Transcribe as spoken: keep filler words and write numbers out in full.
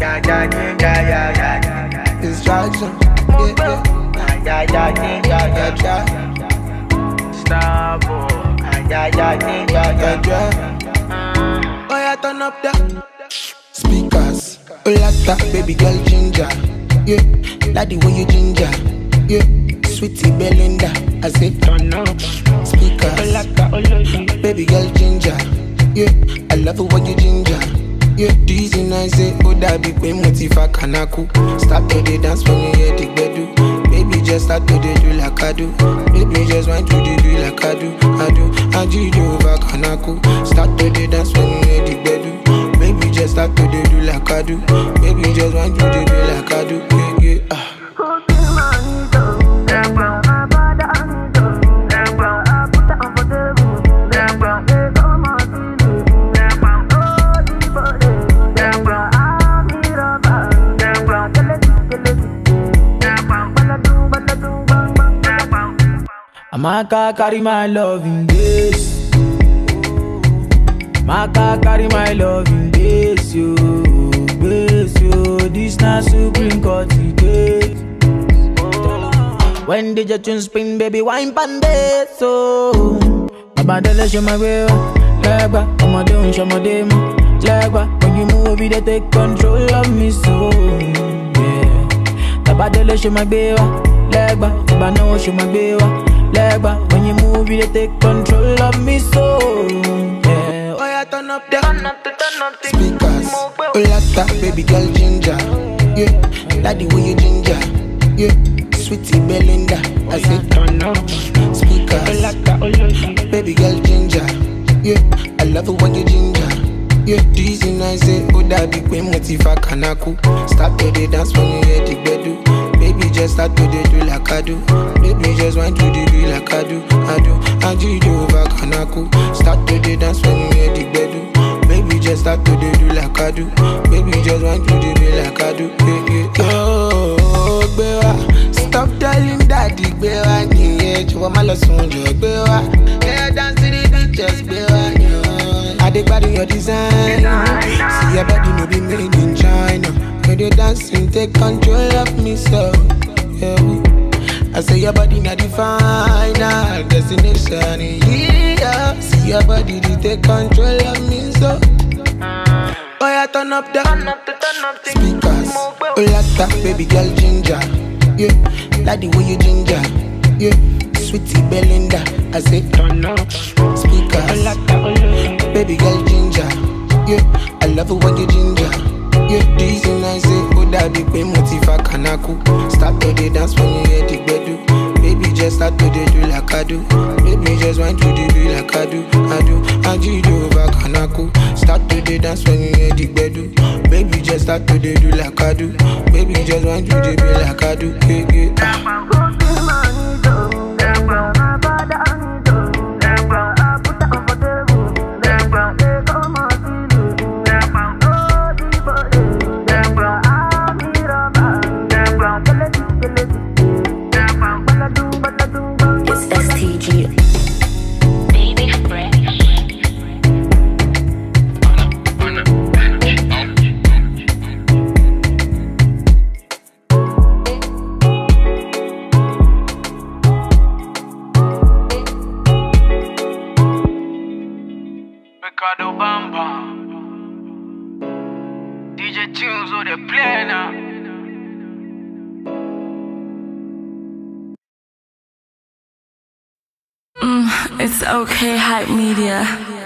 yeah, yeah, yeah, yeah, yeah, yeah. Distraction, yeah, yeah, yeah, yeah, yeah, yeah, yeah, yeah. Star boy, yeah, yeah, yeah, yeah, yeah. Oh yeah, turn up the speakers. Oh lata, baby girl ginger, yeah. Like the way you ginger, yeah. Sweetie Belinda, I say turn up speakers. Oh lata, oh lata, baby girl ginger, yeah. I love the way you ginger. Yeah, dizzy nice, say, oh, that big way, motiva kanaku. Start to the dance when you hear the bedu. Baby, just start to the do like I do. Baby, just want to the do like I do. I do, I do the over kanaku. Start to the dance when you hear the bedu. Baby, just start to the do like I do. Baby, just want to the do like I do. Yeah, yeah, ah. Maka carry my love in this. Maka carry my love in this, yo, this, yo. This na Supreme Court today. When did your tune spin, baby, wine pande so. Abandele show my way, legba. I'ma do, show my dem, legba. When you move, you take control of me, so yeah. Abandele show my way, legba. I'ma know, show my way. Legba, when you move, you take control of me, so yeah. Oh yeah, turn up the speakers. Oh lata, baby girl ginger, yeah. Like the way you ginger, yeah. Sweetie Belinda, I say turn up speakers. Oh lata, oh lata, baby girl ginger, yeah. I love it when you ginger, yeah. Dizzy nice, say, oh that big way, motiva kanaku. Start to the dance when you hear the bedu. Baby, just start to the do like I do. Baby, just want to the do like I do. I do, I do the over kanaku. Start to the dance when you hear the bedu. Baby, just start to the do like I do. Baby, just want to the do like I do. Yeah, yeah, yeah. Oh, bewa, stop telling daddy, bewa. Niye, you want my love soon, you bewa. Yeah, dance to the beat, just bewa. I dig body your design. See your body no be made in China. When you dancing, take control of me, so yeah. I say your body not the final destination, yeah. See your body, they take control of me, so oh yeah, turn up the speakers. Oh lata, baby girl ginger, yeah. Like the way you ginger, yeah. Sweetie Belinda, I say turn up speakers. Oh lata, oh lata, baby girl ginger, yeah. I love it when you ginger. Yeah, dizzy nice, say, oh that big way, motiva kanaku. Start to the dance when you hear the bedu. Baby, just start to the do like I do. Baby, just want to the do like I do. I do, I do the over kanaku. Start to the dance when you hear the bedu. Baby, just start to the do like I do. Baby, just want to the do like I do. Yeah, yeah, ah. Ricardo Bamba, D J Tunes, oh they play now. Mm, it's okay, hype media.